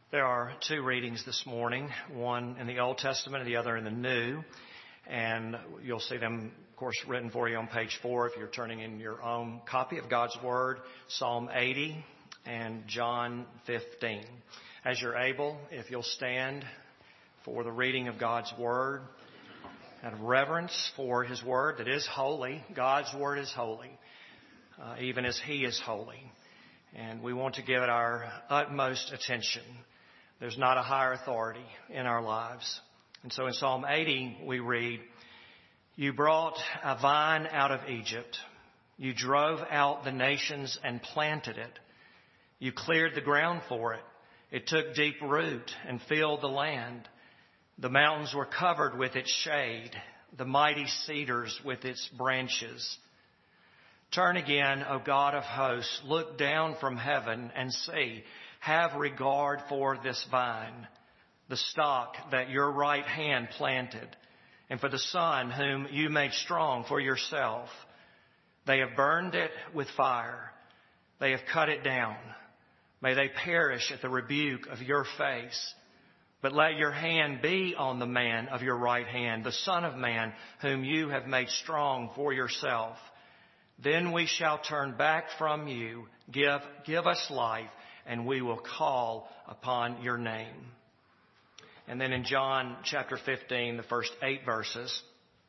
There are two readings this morning, one in the Old Testament and the other in the New. And you'll see them, of course, written for you on page 4 if you're turning in your own copy of God's Word, Psalm 80 and John 15. As you're able, if you'll stand for the reading of God's Word, out of reverence for His Word that is holy. God's Word is holy, even as He is holy. And we want to give it our utmost attention. There's not a higher authority in our lives. And so in Psalm 80 we read, "You brought a vine out of Egypt. You drove out the nations and planted it. You cleared the ground for it. It took deep root and filled the land. The mountains were covered with its shade, the mighty cedars with its branches. Turn again, O God of hosts, look down from heaven and see. Have regard for this vine, the stock that your right hand planted, and for the son whom you made strong for yourself. They have burned it with fire. They have cut it down. May they perish at the rebuke of your face. But let your hand be on the man of your right hand, the Son of Man, whom you have made strong for yourself. Then we shall turn back from you. Give us life, and we will call upon your name." And then in John chapter 15, the first 8 verses,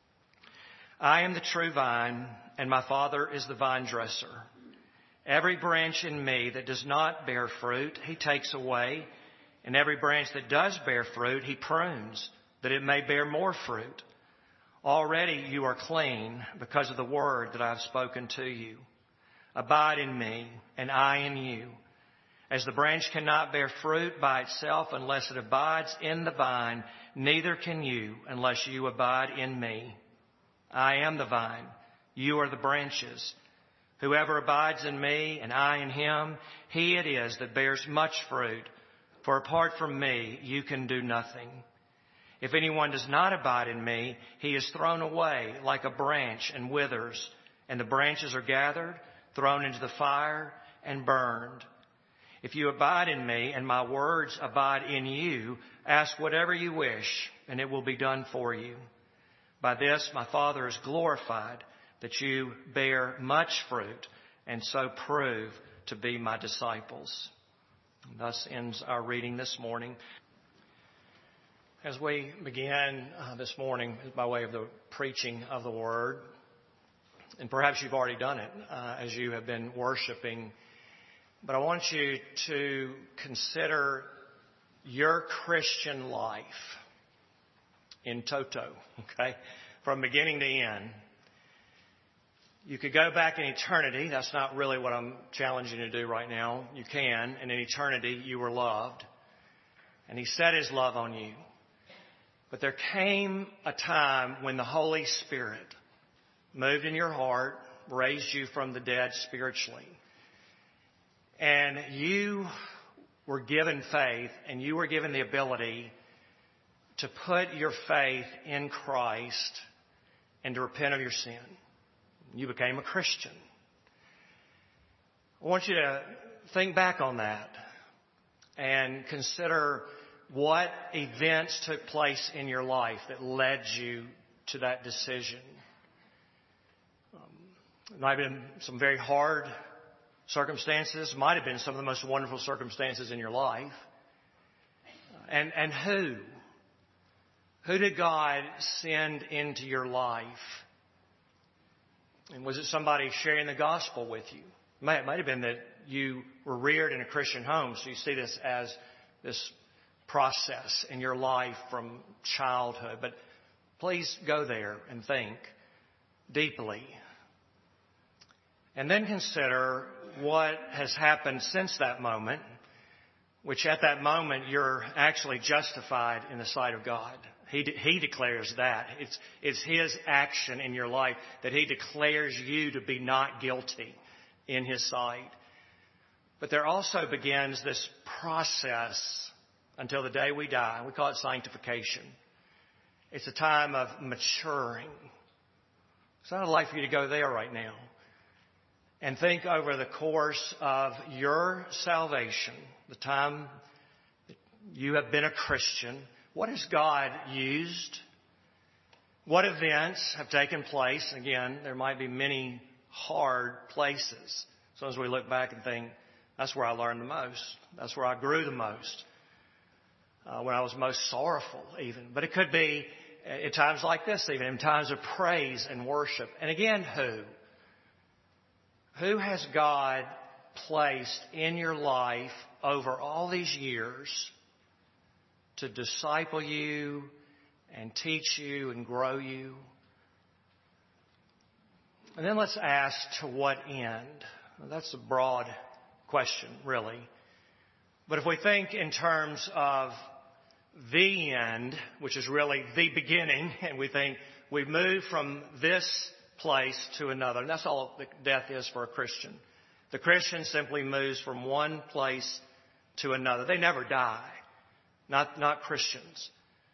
"I am the true vine, and my Father is the vine dresser. Every branch in me that does not bear fruit, He takes away. And every branch that does bear fruit, He prunes, that it may bear more fruit. Already you are clean because of the word that I have spoken to you. Abide in me, and I in you. As the branch cannot bear fruit by itself unless it abides in the vine, neither can you unless you abide in me. I am the vine, you are the branches. Whoever abides in me and I in him, he it is that bears much fruit. For apart from me, you can do nothing. If anyone does not abide in me, he is thrown away like a branch and withers, and the branches are gathered, thrown into the fire, and burned. If you abide in me, and my words abide in you, ask whatever you wish, and it will be done for you. By this my Father is glorified, that you bear much fruit, and so prove to be my disciples." And thus ends our reading this morning. As we begin this morning by way of the preaching of the Word, and perhaps you've already done it as you have been worshiping, but I want you to consider your Christian life in toto, okay, from beginning to end. You could go back in eternity. That's not really what I'm challenging you to do right now. You can. And in eternity, you were loved. And He set His love on you. But there came a time when the Holy Spirit moved in your heart, raised you from the dead spiritually. And you were given faith, and you were given the ability to put your faith in Christ and to repent of your sin. You became a Christian. I want you to think back on that and consider what events took place in your life that led you to that decision. It might have been some very hard circumstances. It might have been some of the most wonderful circumstances in your life. And who? Who did God send into your life? And was it somebody sharing the gospel with you? It might have been that you were reared in a Christian home, so you see this as this process in your life from childhood. But please go there and think deeply. And then consider what has happened since that moment, which at that moment you're actually justified in the sight of God. He declares that. It's His action in your life that He declares you to be not guilty in His sight. But there also begins this process until the day we die. We call it sanctification. It's a time of maturing. So I'd like for you to go there right now and think over the course of your salvation, the time that you have been a Christian, what has God used? What events have taken place? Again, there might be many hard places. So as we look back and think, that's where I learned the most. That's where I grew the most. When I was most sorrowful even. But it could be at times like this even, in times of praise and worship. And again, who? Who has God placed in your life over all these years to disciple you and teach you and grow you? And then let's ask, to what end? Well, that's a broad question, really. But if we think in terms of the end, which is really the beginning, and we think we've moved from this place to another, and that's all that death is for a Christian. The Christian simply moves from one place to another. They never die. Not Christians.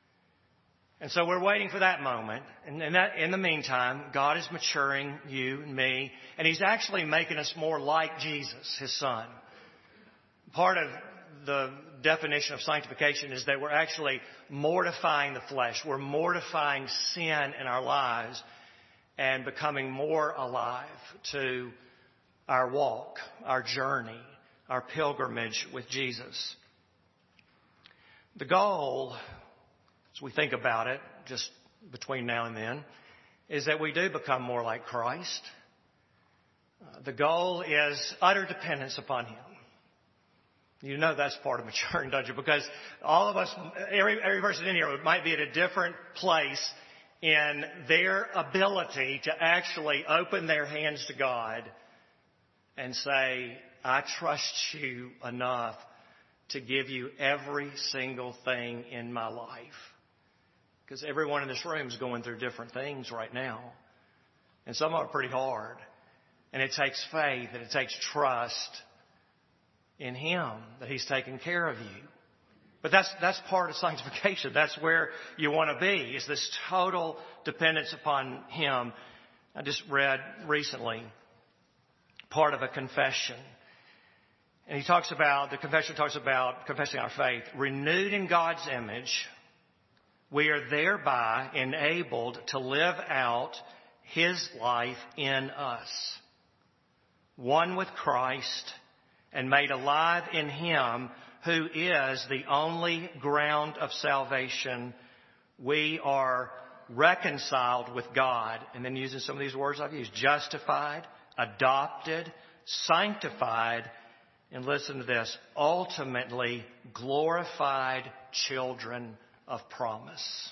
And so we're waiting for that moment. And in the meantime, God is maturing you and me. And He's actually making us more like Jesus, His Son. Part of the definition of sanctification is that we're actually mortifying the flesh. We're mortifying sin in our lives and becoming more alive to our walk, our journey, our pilgrimage with Jesus. The goal, as we think about it, just between now and then, is that we do become more like Christ. The goal is utter dependence upon Him. You know that's part of maturing, don't you? Because all of us, every person in here might be at a different place in their ability to actually open their hands to God and say, I trust you enough to give you every single thing in my life. Because everyone in this room is going through different things right now. And some are pretty hard. And it takes faith and it takes trust in Him that He's taking care of you. But that's part of sanctification. That's where you want to be, is this total dependence upon Him. I just read recently part of a confession. And the confession talks about confessing our faith. Renewed in God's image, we are thereby enabled to live out His life in us. One with Christ and made alive in Him, who is the only ground of salvation. We are reconciled with God. And then using some of these words I've used: justified, adopted, sanctified, and listen to this, ultimately glorified children of promise.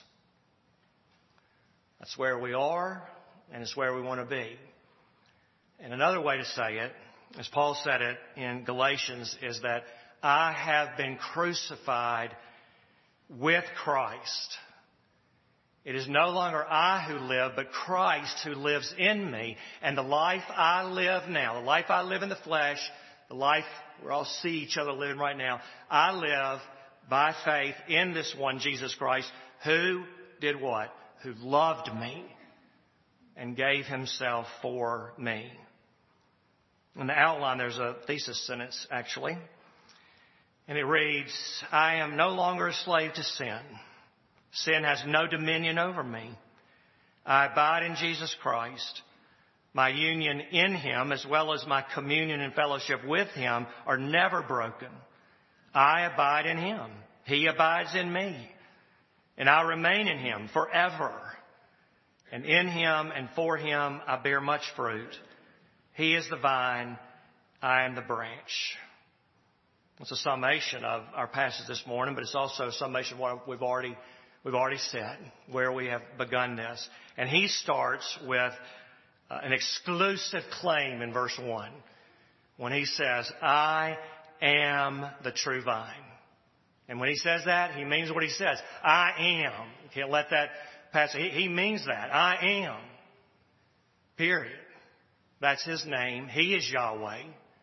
That's where we are, and it's where we want to be. And another way to say it, as Paul said it in Galatians, is that I have been crucified with Christ. It is no longer I who live, but Christ who lives in me. And the life I live now, the life I live in the flesh, the life we all see each other living right now, I live by faith in this one, Jesus Christ, who did what? Who loved me and gave Himself for me. In the outline, there's a thesis sentence, actually. And it reads, I am no longer a slave to sin. Sin has no dominion over me. I abide in Jesus Christ. My union in Him, as well as my communion and fellowship with Him, are never broken. I abide in Him. He abides in me. And I remain in Him forever. And in Him and for Him I bear much fruit. He is the vine, I am the branch. It's a summation of our passage this morning, but it's also a summation of what we've already said, where we have begun this. And he starts with an exclusive claim in verse 1 when he says, I am the true vine. And when he says that, he means what he says. I am. You can't let that pass. He means that. I am. Period. That's His name. He is Yahweh.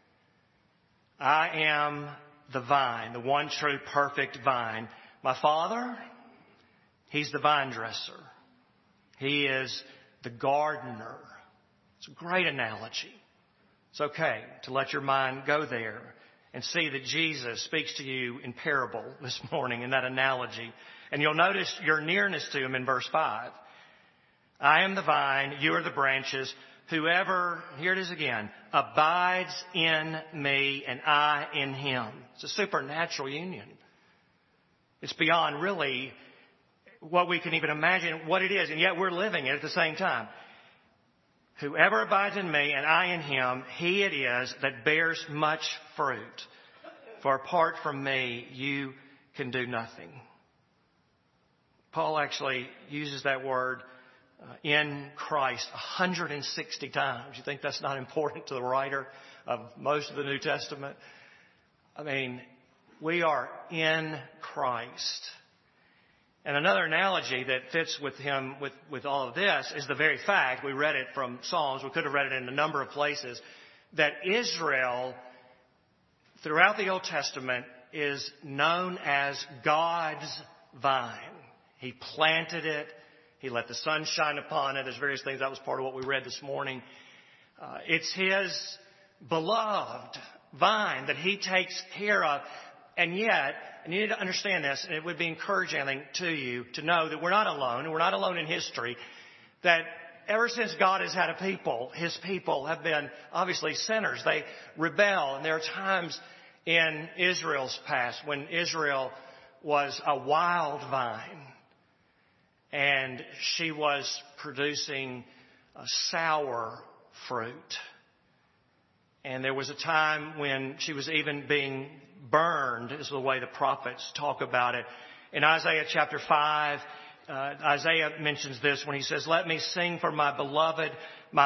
I am the vine, the one true perfect vine. My Father, He's the vine dresser. He is the gardener. It's a great analogy. It's okay to let your mind go there. and see that Jesus speaks to you in parable this morning in that analogy. And you'll notice your nearness to him in verse 5. I am the vine, you are the branches. Whoever, here it is again, abides in me and I in him. It's a supernatural union. It's beyond really what we can even imagine what it is, and yet we're living it at the same time. Whoever abides in me and I in him, he it is that bears much fruit. For apart from me, you can do nothing. Paul actually uses that word in Christ 160 times. You think that's not important to the writer of most of the New Testament? I mean, we are in Christ. And another analogy that fits with him, with all of this, is the very fact, we read it from Psalms, we could have read it in a number of places, that Israel, throughout the Old Testament, is known as God's vine. He planted it. He let the sun shine upon it. There's various things. That was part of what we read this morning. It's his beloved vine that he takes care of. And yet, and you need to understand this, and it would be encouraging, I think, to you to know that we're not alone, and we're not alone in history, that ever since God has had a people, his people have been obviously sinners. They rebel, and there are times in Israel's past when Israel was a wild vine, and she was producing a sour fruit. And there was a time when she was even being burned, is the way the prophets talk about it. In Isaiah chapter 5, Isaiah mentions this when he says, let me sing for my beloved, my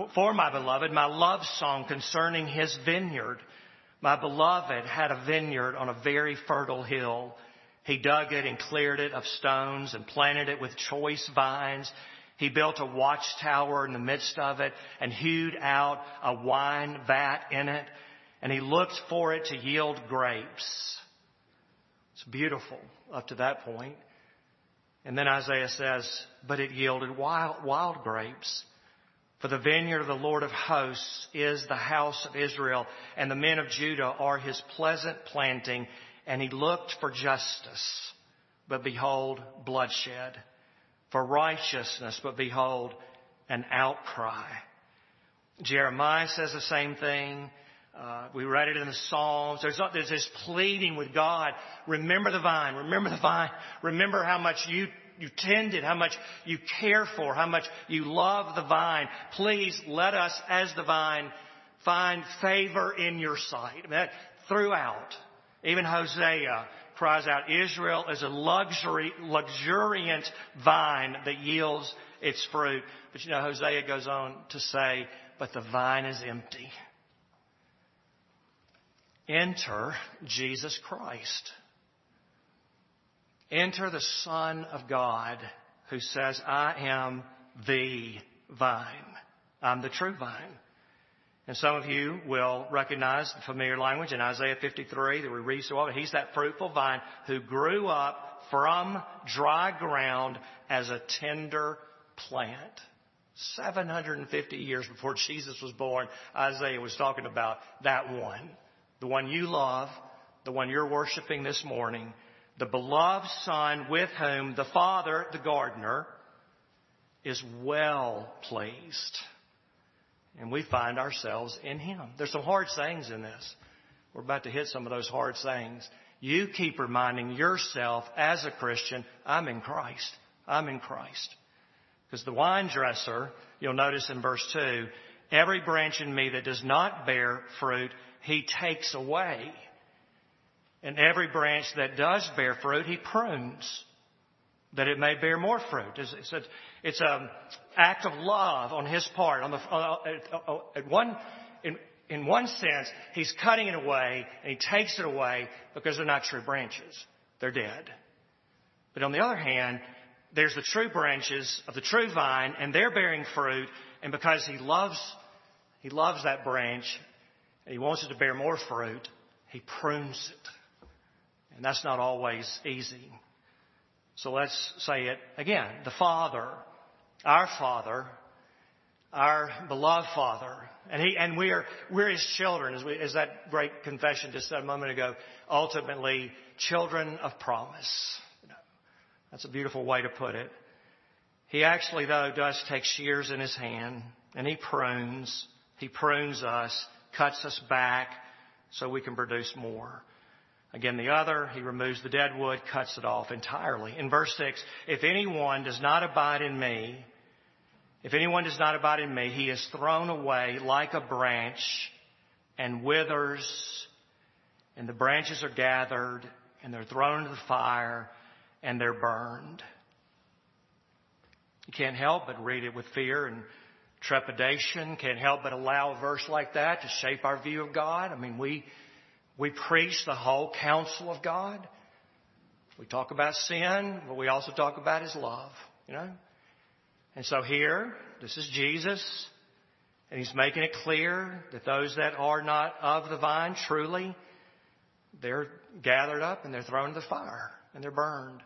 love song concerning his vineyard. My beloved had a vineyard on a very fertile hill. He dug it and cleared it of stones and planted it with choice vines. He built a watchtower in the midst of it and hewed out a wine vat in it. And he looked for it to yield grapes. It's beautiful up to that point. And then Isaiah says, but it yielded wild grapes. For the vineyard of the Lord of hosts is the house of Israel, and the men of Judah are his pleasant planting. And he looked for justice, but behold, bloodshed. For righteousness, but behold, an outcry. Jeremiah says the same thing. We read it in the Psalms. There's this pleading with God. Remember the vine. Remember the vine. Remember how much you tend it, how much you care for, how much you love the vine. Please let us, as the vine, find favor in your sight. I mean, that throughout. Even Hosea cries out, Israel is a luxuriant vine that yields its fruit. But Hosea goes on to say, but the vine is empty. Enter Jesus Christ. Enter the Son of God who says, I am the vine. I'm the true vine. And some of you will recognize the familiar language in Isaiah 53 that we read so often. He's that fruitful vine who grew up from dry ground as a tender plant. 750 years before Jesus was born, Isaiah was talking about that one. The one you love, the one you're worshiping this morning, the beloved Son with whom the Father, the gardener, is well pleased. And we find ourselves in him. There's some hard sayings in this. We're about to hit some of those hard sayings. You keep reminding yourself as a Christian, I'm in Christ. I'm in Christ. Because the vine dresser, you'll notice in verse 2, every branch in me that does not bear fruit, he takes away. And every branch that does bear fruit, he prunes, that it may bear more fruit. It's an act of love on his part. In one sense, he's cutting it away, and he takes it away because they're not true branches. They're dead. But on the other hand, there's the true branches of the true vine, and they're bearing fruit. And because he loves that branch, and he wants it to bear more fruit, he prunes it. And that's not always easy. So let's say it again. The Father, our Father, our beloved Father, and we're His children, as that great confession just said a moment ago, ultimately children of promise. That's a beautiful way to put it. He actually, though, does take shears in His hand, and He prunes us, cuts us back so we can produce more. Again, the other, He removes the dead wood, cuts it off entirely. In verse 6, if anyone does not abide in me, he is thrown away like a branch and withers, and the branches are gathered, and they're thrown into the fire, and they're burned. You can't help but read it with fear and trepidation. Can't help but allow a verse like that to shape our view of God. I mean, we preach the whole counsel of God. We talk about sin, but we also talk about His love, And so here, this is Jesus, and He's making it clear that those that are not of the vine, truly, they're gathered up and they're thrown into the fire and they're burned.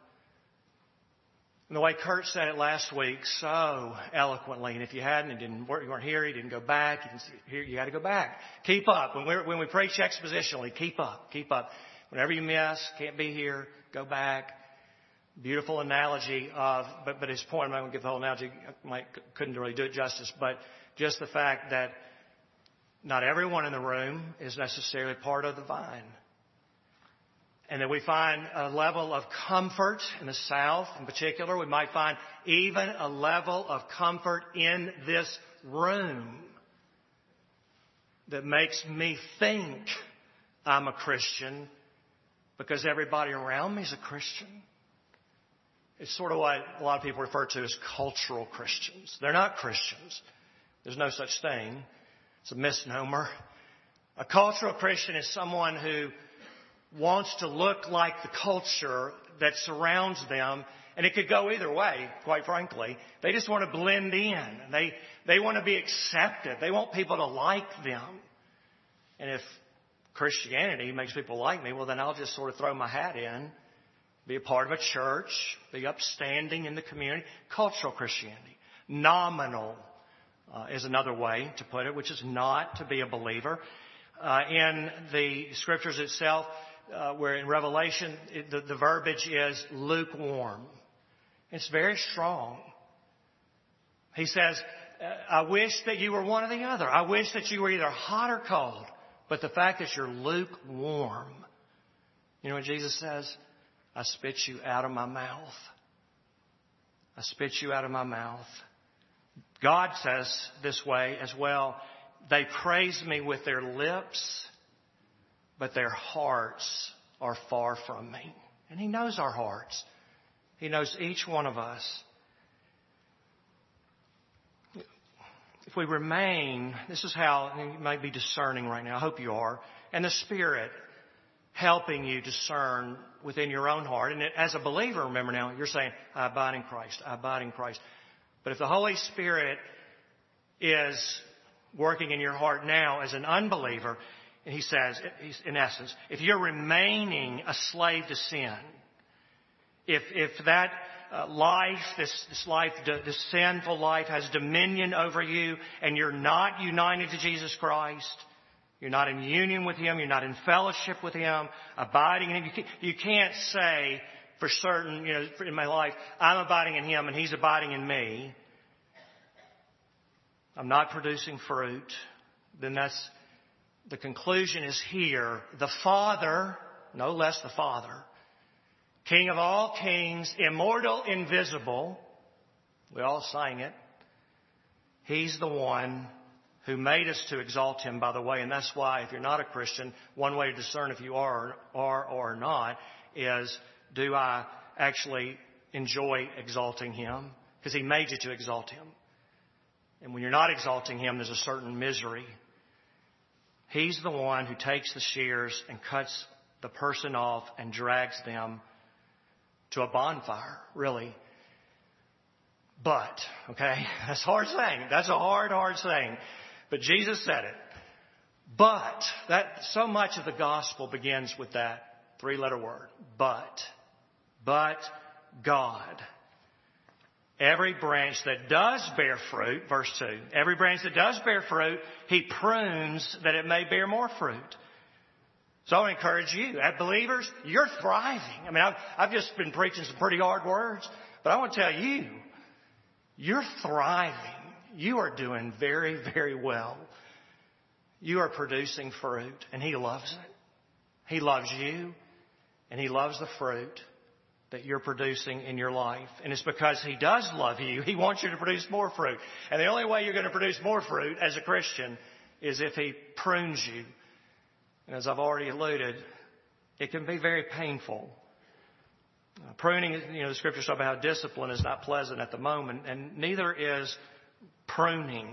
And the way Kurt said it last week so eloquently, and if you hadn't, you weren't here, you didn't go back, you got to go back. Keep up. When we preach expositionally, keep up. Whenever you miss, can't be here, go back. Beautiful analogy of, but his point, I'm not going to give the whole analogy, couldn't really do it justice, but just the fact that not everyone in the room is necessarily part of the vine. And that we find a level of comfort in the South in particular. We might find even a level of comfort in this room that makes me think I'm a Christian because everybody around me is a Christian. It's sort of what a lot of people refer to as cultural Christians. They're not Christians. There's no such thing. It's a misnomer. A cultural Christian is someone who wants to look like the culture that surrounds them. And it could go either way, quite frankly. They just want to blend in. They want to be accepted. They want people to like them. And if Christianity makes people like me, well, then I'll just sort of throw my hat in, be a part of a church, be upstanding in the community. Cultural Christianity. Nominal is another way to put it, which is not to be a believer. In the Scriptures itself, where in Revelation, the verbiage is lukewarm. It's very strong. He says, I wish that you were one or the other. I wish that you were either hot or cold. But the fact that you're lukewarm, you know what Jesus says? I spit you out of my mouth. I spit you out of my mouth. God says this way as well. They praise me with their lips, but their hearts are far from me. And He knows our hearts. He knows each one of us. If we remain, this is how you might be discerning right now. I hope you are. And the Spirit helping you discern within your own heart. And as a believer, remember now, you're saying, I abide in Christ. I abide in Christ. But if the Holy Spirit is working in your heart now as an unbeliever, and He says, in essence, if you're remaining a slave to sin, if that life, this life, this sinful life has dominion over you, and you're not united to Jesus Christ, you're not in union with Him, you're not in fellowship with Him, abiding in Him. You can't say for certain, in my life, I'm abiding in Him and He's abiding in me. I'm not producing fruit. Then the conclusion is here. The Father, no less the Father, King of all kings, immortal, invisible, we all sang it. He's the one who made us to exalt Him, by the way. And that's why, if you're not a Christian, one way to discern if you are or not is, do I actually enjoy exalting Him? Because He made you to exalt Him. And when you're not exalting Him, there's a certain misery. He's the one who takes the shears and cuts the person off and drags them to a bonfire, really. But, okay, that's a hard saying. That's a hard saying. But Jesus said it. But, so much of the gospel begins with that three-letter word. But God Every branch that does bear fruit, verse 2, every branch that does bear fruit, He prunes that it may bear more fruit. So I want to encourage you, as believers, you're thriving. I mean, I've just been preaching some pretty hard words, but I want to tell you, you're thriving. You are doing very, very well. You are producing fruit, and He loves it. He loves you, and He loves the fruit that you're producing in your life. And it's because He does love you. He wants you to produce more fruit. And the only way you're going to produce more fruit as a Christian is if He prunes you. And as I've already alluded, it can be very painful. Pruning, the scriptures talk about how discipline is not pleasant at the moment, and neither is pruning.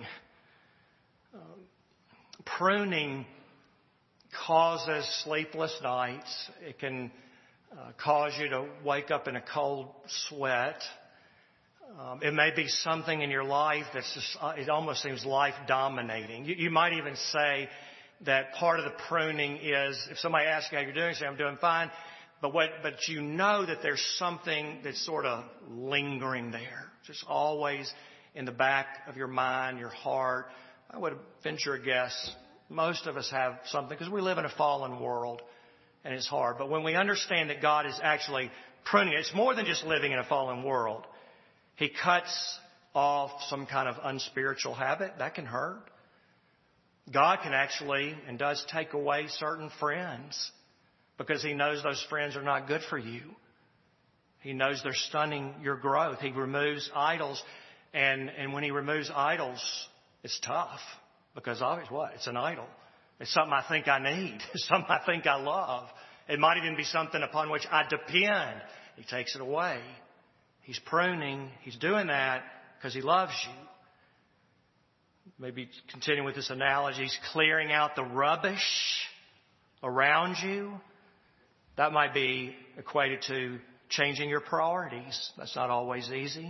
Pruning causes sleepless nights. It can cause you to wake up in a cold sweat. It may be something in your life that's just, it almost seems life dominating. You might even say that part of the pruning is, if somebody asks you how you're doing, say, I'm doing fine. But you know that there's something that's sort of lingering there, just always in the back of your mind, your heart. I would venture a guess, most of us have something because we live in a fallen world and it's hard. But when we understand that God is actually pruning, it's more than just living in a fallen world. He cuts off some kind of unspiritual habit. That can hurt. God can actually and does take away certain friends because He knows those friends are not good for you. He knows they're stunning your growth. He removes idols. And when He removes idols, it's tough because obviously what? It's an idol. It's something I think I need. It's something I think I love. It might even be something upon which I depend. He takes it away. He's pruning. He's doing that because He loves you. Maybe continuing with this analogy, He's clearing out the rubbish around you. That might be equated to changing your priorities. That's not always easy.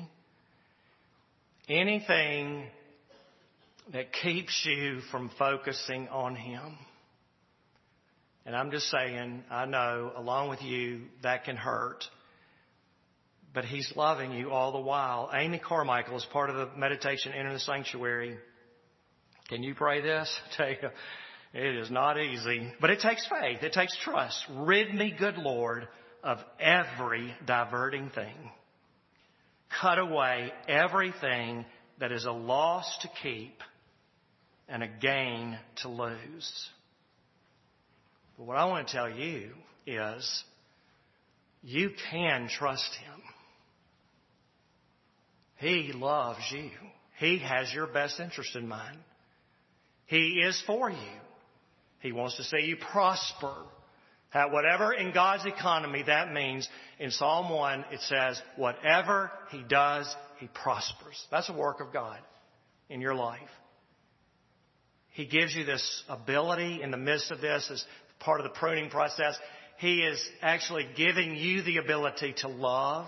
Anything that keeps you from focusing on Him. And I'm just saying, I know, along with you, that can hurt. But He's loving you all the while. Amy Carmichael is part of the meditation Enter the Sanctuary. Can you pray this? I tell you, it is not easy. But it takes faith. It takes trust. Rid me, good Lord, of every diverting thing. Cut away everything that is a loss to keep and a gain to lose. But what I want to tell you is you can trust Him. He loves you. He has your best interest in mind. He is for you. He wants to see you prosper. Whatever in God's economy that means, in Psalm 1 it says, whatever He does, He prospers. That's a work of God in your life. He gives you this ability in the midst of this as part of the pruning process. He is actually giving you the ability to love,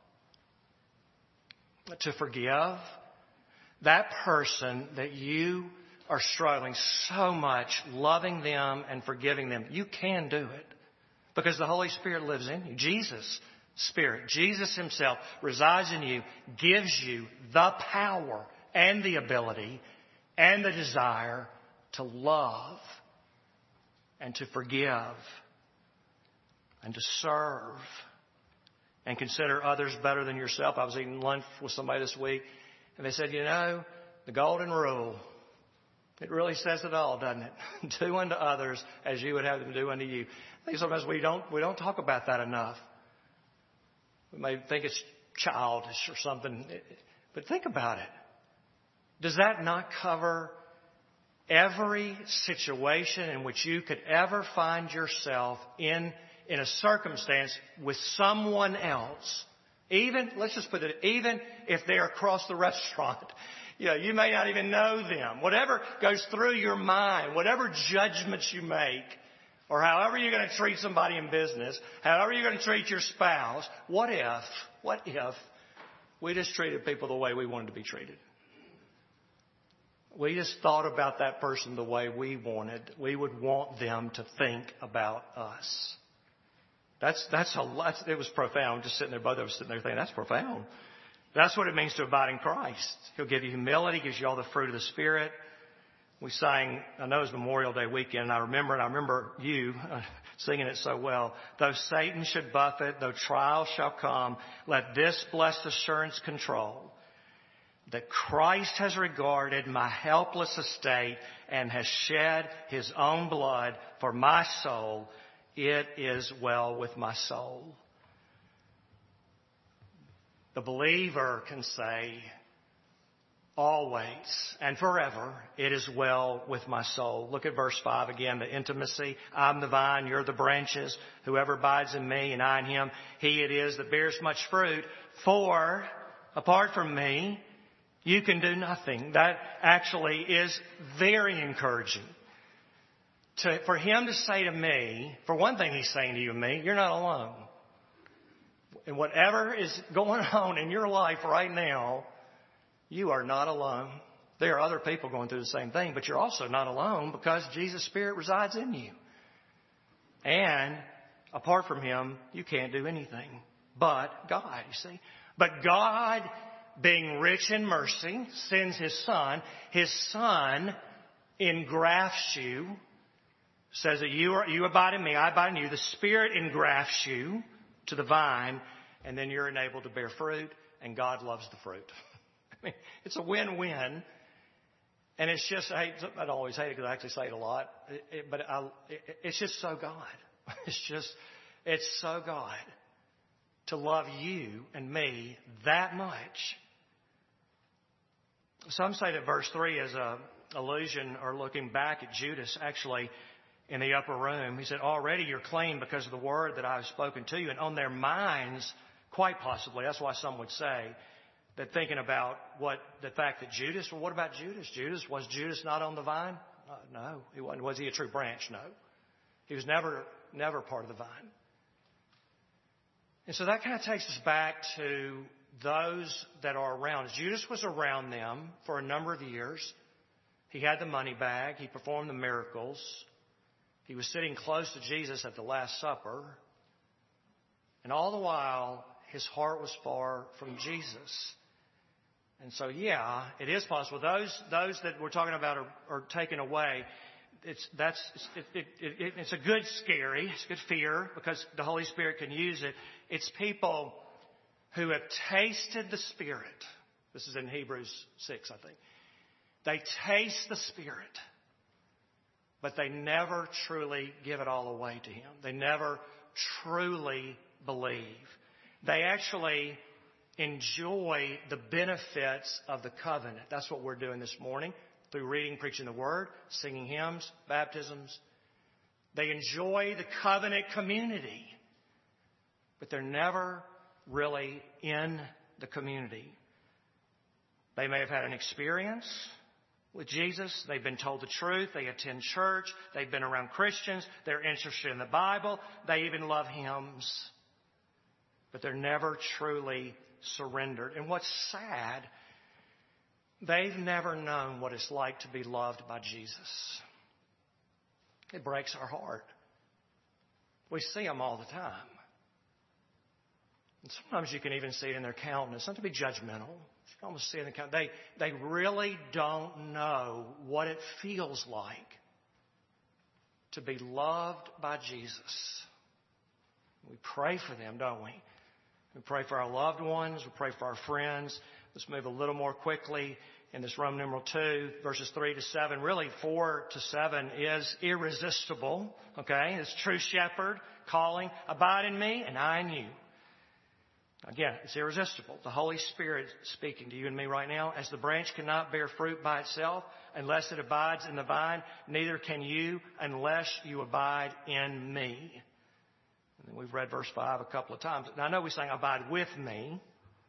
to forgive. That person that you are struggling so much, loving them and forgiving them, you can do it because the Holy Spirit lives in you. Jesus' Spirit, Jesus Himself resides in you, gives you the power and the ability and the desire to love and to forgive and to serve and consider others better than yourself. I was eating lunch with somebody this week and they said, the golden rule, it really says it all, doesn't it? Do unto others as you would have them do unto you. I think sometimes we don't talk about that enough. We may think it's childish or something, but think about it. Does that not cover every situation in which you could ever find yourself in a circumstance with someone else? Even, let's just put it, even if they're across the restaurant. You may not even know them. Whatever goes through your mind, whatever judgments you make, or however you're going to treat somebody in business, however you're going to treat your spouse, what if we just treated people the way we wanted to be treated? We just thought about that person the way we would want them to think about us. It was profound. Just sitting there, both of us sitting there thinking, that's profound. That's what it means to abide in Christ. He'll give you humility, gives you all the fruit of the Spirit. We sang, I know it was Memorial Day weekend, and I remember you singing it so well. Though Satan should buffet, though trials shall come, let this blessed assurance control, that Christ has regarded my helpless estate and has shed his own blood for my soul. It is well with my soul. The believer can say, always and forever, it is well with my soul. Look at verse 5 again, the intimacy. I'm the vine, you're the branches. Whoever abides in me and I in him, he it is that bears much fruit. For apart from me, you can do nothing. That actually is very encouraging. For him to say to me, for one thing he's saying to you and me, you're not alone. And whatever is going on in your life right now, you are not alone. There are other people going through the same thing, but you're also not alone because Jesus' Spirit resides in you. And apart from him, you can't do anything but God, you see. But God, being rich in mercy, sends his Son. His Son engrafts you, says that you abide in me, I abide in you. The Spirit engrafts you to the vine, and then you're enabled to bear fruit, and God loves the fruit. I mean, it's a win-win. And it's just, I'd always hate it because I actually say it a lot, but it's just so God. It's so God to love you and me that much. Some say that verse 3 is a allusion or looking back at Judas actually in the upper room. He said, already you're clean because of the word that I've spoken to you. And on their minds, quite possibly, that's why some would say, that thinking about the fact that Judas, well, what about Judas? Was Judas not on the vine? No, he wasn't. Was he a true branch? No. He was never part of the vine. And so that kind of takes us back to those that are around. Judas was around them for a number of years. He had the money bag. He performed the miracles. He was sitting close to Jesus at the Last Supper. And all the while, his heart was far from Jesus. And so, yeah, it is possible. Those that we're talking about are taken away. It's a good scary, it's a good fear because the Holy Spirit can use it. It's people who have tasted the Spirit. This is in Hebrews 6, I think. They taste the Spirit, but they never truly give it all away to Him. They never truly believe. They actually enjoy the benefits of the covenant. That's what we're doing this morning through reading, preaching the Word, singing hymns, baptisms. They enjoy the covenant community, but they're never really in the community. They may have had an experience with Jesus. They've been told the truth. They attend church. They've been around Christians. They're interested in the Bible. They even love hymns. But they're never truly surrendered. And what's sad, they've never known what it's like to be loved by Jesus. It breaks our heart. We see them all the time. And sometimes you can even see it in their countenance. Not to be judgmental. You can almost see it in the countenance. They really don't know what it feels like to be loved by Jesus. We pray for them, don't we? We pray for our loved ones. We pray for our friends. Let's move a little more quickly in this Roman numeral 2, verses 3 to 7. Really, 4 to 7 is irresistible. Okay? It's true shepherd calling, abide in me and I in you. Again, it's irresistible. The Holy Spirit speaking to you and me right now. As the branch cannot bear fruit by itself unless it abides in the vine, neither can you unless you abide in me. And we've read verse 5 a couple of times. Now, I know we sang abide with me.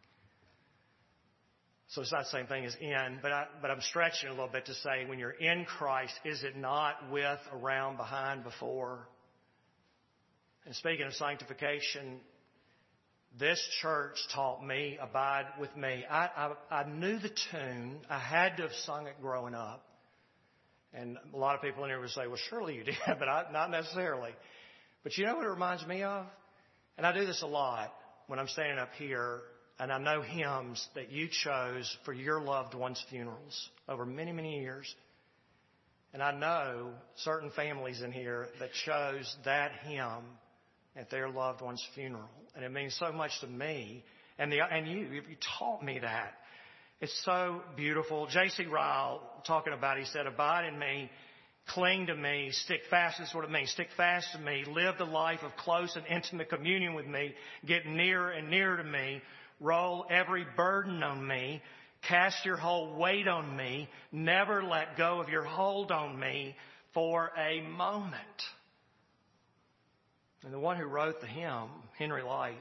So it's not the same thing as in, but I'm stretching a little bit to say when you're in Christ, is it not with, around, behind, before? And speaking of sanctification, this church taught me, abide with me. I knew the tune. I had to have sung it growing up. And a lot of people in here would say, well, surely you did, but not necessarily. But you know what it reminds me of? And I do this a lot when I'm standing up here. and I know hymns that you chose for your loved ones' funerals over many, many years. And I know certain families in here that chose that hymn at their loved one's funeral. And it means so much to me. And you taught me that. It's so beautiful. J.C. Ryle, talking about it, he said, abide in me, cling to me, stick fast is what it means. Stick fast to me, live the life of close and intimate communion with me, get nearer and nearer to me, roll every burden on me, cast your whole weight on me, never let go of your hold on me for a moment. And the one who wrote the hymn, Henry Light,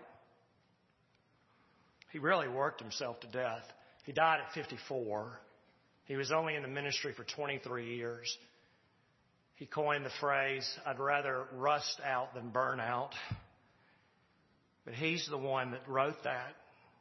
he really worked himself to death. He died at 54. He was only in the ministry for 23 years. He coined the phrase, I'd rather rust out than burn out. But he's the one that wrote that.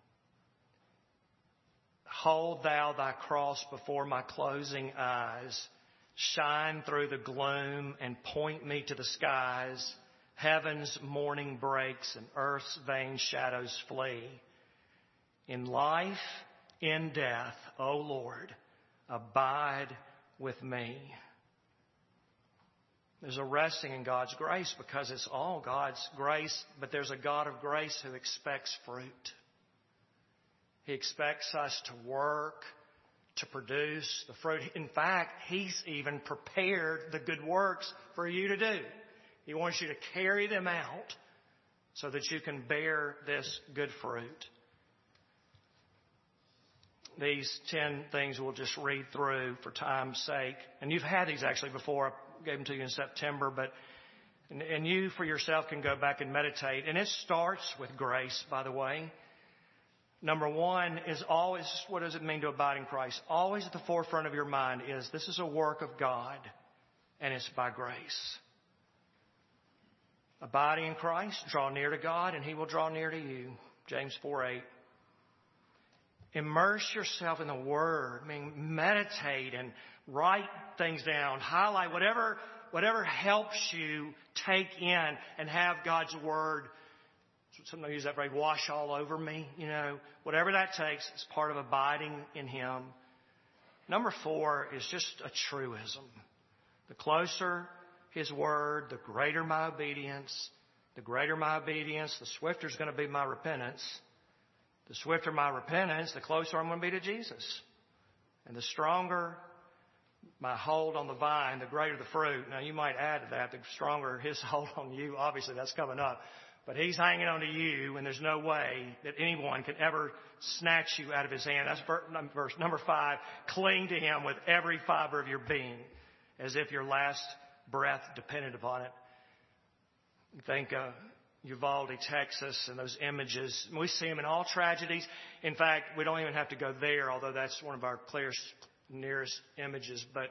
Hold thou thy cross before my closing eyes. Shine through the gloom and point me to the skies. Heaven's morning breaks and earth's vain shadows flee. In life, in death, O Lord, abide with me. There's a resting in God's grace because it's all God's grace, but there's a God of grace who expects fruit. He expects us to work, to produce the fruit. In fact, He's even prepared the good works for you to do. He wants you to carry them out so that you can bear this good fruit. These 10 things we'll just read through for time's sake. And you've had these actually before. I gave them to you in September. And you for yourself can go back and meditate. And it starts with grace, by the way. Number one is always, what does it mean to abide in Christ? Always at the forefront of your mind is this is a work of God, and it's by grace. Abiding in Christ, draw near to God, and He will draw near to you. James 4:8. Immerse yourself in the Word. I mean, meditate and write things down. Highlight whatever helps you take in and have God's Word. Sometimes I use that phrase, wash all over me. Whatever that takes, it's part of abiding in Him. Number 4 is just a truism. The closer His Word, the greater my obedience. The greater my obedience, the swifter is going to be my repentance. The swifter my repentance, the closer I'm going to be to Jesus. And the stronger my hold on the vine, the greater the fruit. Now, you might add to that, the stronger His hold on you. Obviously, that's coming up. But He's hanging on to you, and there's no way that anyone can ever snatch you out of His hand. That's verse number 5. Cling to Him with every fiber of your being, as if your last breath depended upon it. Think Uvalde, Texas, and those images. We see them in all tragedies. In fact, we don't even have to go there, although that's one of our clearest, nearest images. But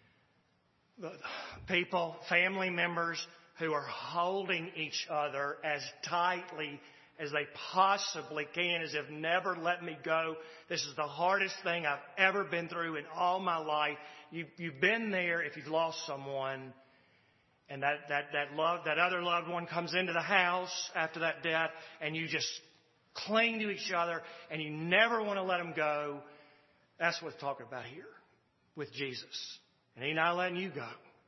the people, family members who are holding each other as tightly as they possibly can, as if never let me go. This is the hardest thing I've ever been through in all my life. You've been there if you've lost someone. And that other loved one comes into the house after that death, and you just cling to each other, and you never want to let them go. That's what we're talking about here with Jesus. And He's not letting you go.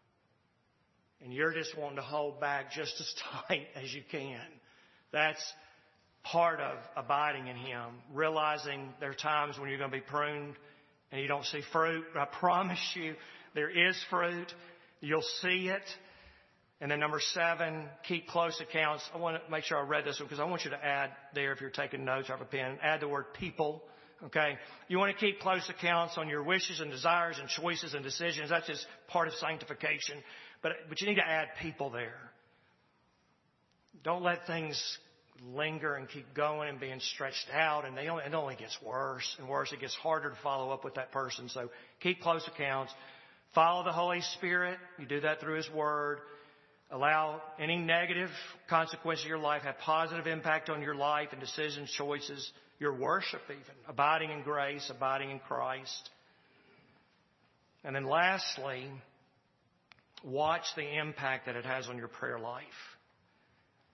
And you're just wanting to hold back just as tight as you can. That's part of abiding in Him. Realizing there are times when you're going to be pruned and you don't see fruit. But I promise you there is fruit. You'll see it. And then number 7, keep close accounts. I want to make sure I read this one because I want you to add there, if you're taking notes or have a pen, add the word people. Okay? You want to keep close accounts on your wishes and desires and choices and decisions. That's just part of sanctification. But you need to add people there. Don't let things linger and keep going and being stretched out. And it only gets worse and worse. It gets harder to follow up with that person. So keep close accounts. Follow the Holy Spirit. You do that through His Word. Allow any negative consequence of your life have positive impact on your life and decisions, choices, your worship even. Abiding in grace, abiding in Christ. And then lastly, watch the impact that it has on your prayer life.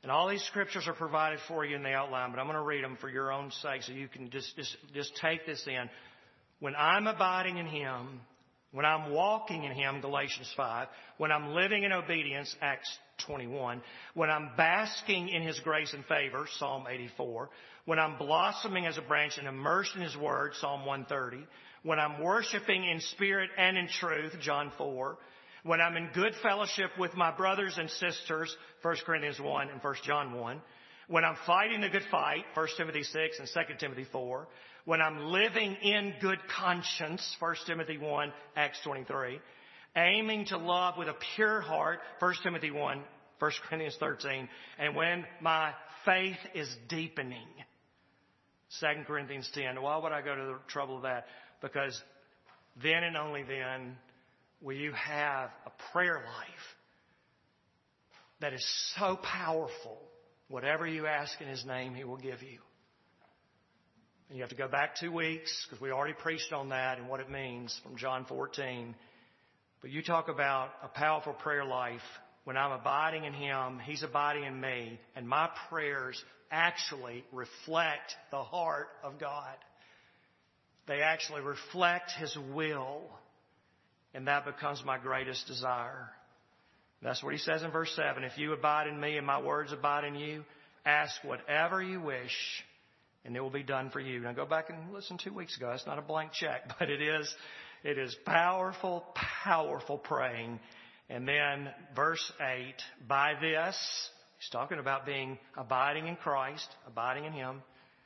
And all these scriptures are provided for you in the outline, but I'm going to read them for your own sake so you can just take this in. When I'm abiding in Him, when I'm walking in Him, Galatians 5, when I'm living in obedience, Acts 21, when I'm basking in His grace and favor, Psalm 84, when I'm blossoming as a branch and immersed in His Word, Psalm 130, when I'm worshiping in spirit and in truth, John 4, when I'm in good fellowship with my brothers and sisters, 1 Corinthians 1 and 1 John 1, when I'm fighting the good fight, 1 Timothy 6 and 2 Timothy 4, when I'm living in good conscience, 1 Timothy 1, Acts 23, aiming to love with a pure heart, 1 Timothy 1, 1 Corinthians 13, and when my faith is deepening, 2 Corinthians 10. Why would I go to the trouble of that? Because then and only then will you have a prayer life that is so powerful, whatever you ask in His name, He will give you. And you have to go back 2 weeks because we already preached on that and what it means from John 14. But you talk about a powerful prayer life. When I'm abiding in Him, He's abiding in me, and my prayers actually reflect the heart of God. They actually reflect His will. And that becomes my greatest desire. That's what He says in verse 7. If you abide in me and my words abide in you, ask whatever you wish, and it will be done for you. Now go back and listen 2 weeks ago. It's not a blank check, but it is powerful, powerful praying. And then verse 8, by this, He's talking about abiding in Christ, abiding in Him.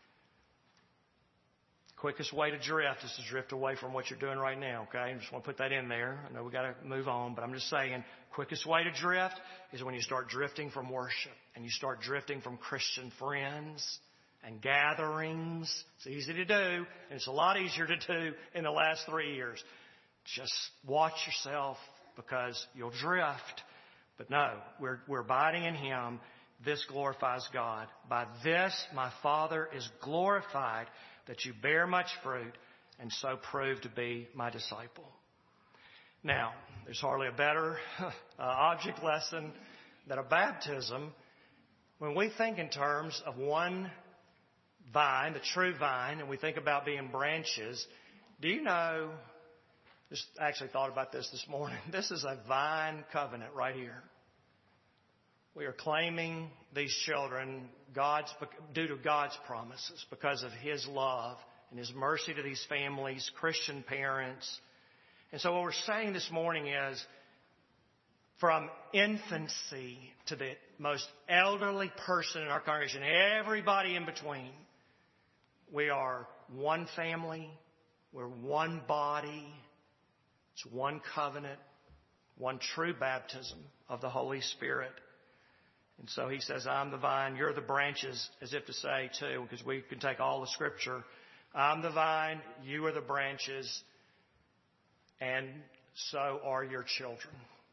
Quickest way to drift is to drift away from what you're doing right now, okay? I just want to put that in there. I know we got to move on, but I'm just saying, quickest way to drift is when you start drifting from worship and you start drifting from Christian friends and gatherings. It's easy to do, and it's a lot easier to do in the last 3 years. Just watch yourself because you'll drift. But no, we're abiding in Him. This glorifies God. By this, my Father is glorified, that you bear much fruit and so prove to be my disciple. Now, there's hardly a better object lesson than a baptism. When we think in terms of one vine, the true vine, and we think about being branches, do you know, just actually thought about this morning, this is a vine covenant right here. We are claiming these children due to God's promises because of His love and His mercy to these families, Christian parents. And so what we're saying this morning is from infancy to the most elderly person in our congregation, everybody in between, we are one family, we're one body, it's one covenant, one true baptism of the Holy Spirit. And so He says, I'm the vine, you're the branches, as if to say, too, because we can take all the Scripture. I'm the vine, you are the branches, and so are your children.